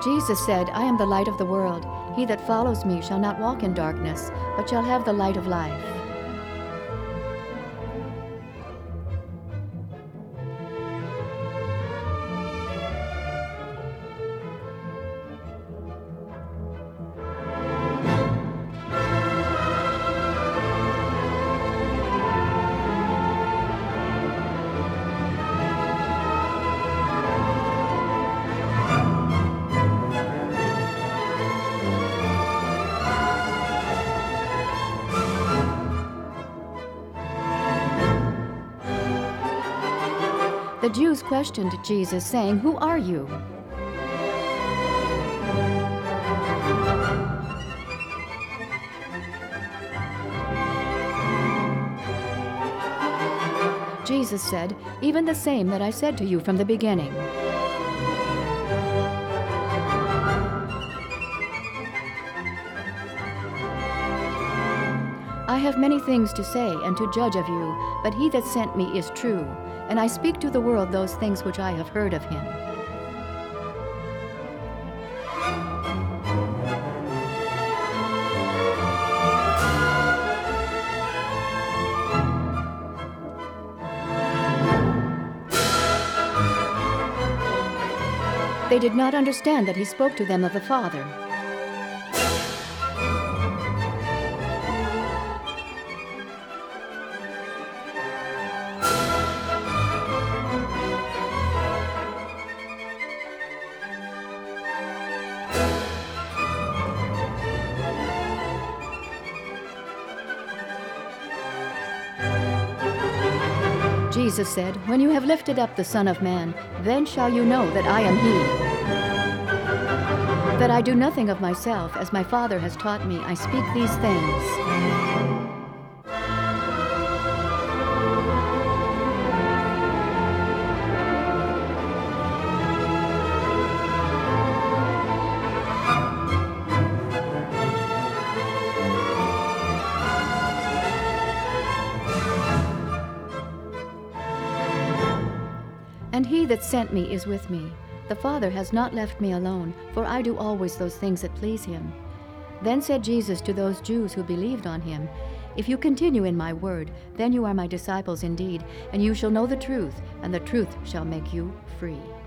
Jesus said, I am the light of the world. He that follows me shall not walk in darkness, but shall have the light of life. The Jews questioned Jesus, saying, Who are you? Jesus said, Even the same that I said to you from the beginning. I have many things to say and to judge of you, but he that sent me is true, and I speak to the world those things which I have heard of him. They did not understand that he spoke to them of the Father. Jesus said, When you have lifted up the Son of Man, then shall you know that I am he. That I do nothing of myself, as my Father has taught me, I speak these things. And he that sent me is with me. The Father has not left me alone, for I do always those things that please him. Then said Jesus to those Jews who believed on him, If you continue in my word, then you are my disciples indeed, and you shall know the truth, and the truth shall make you free.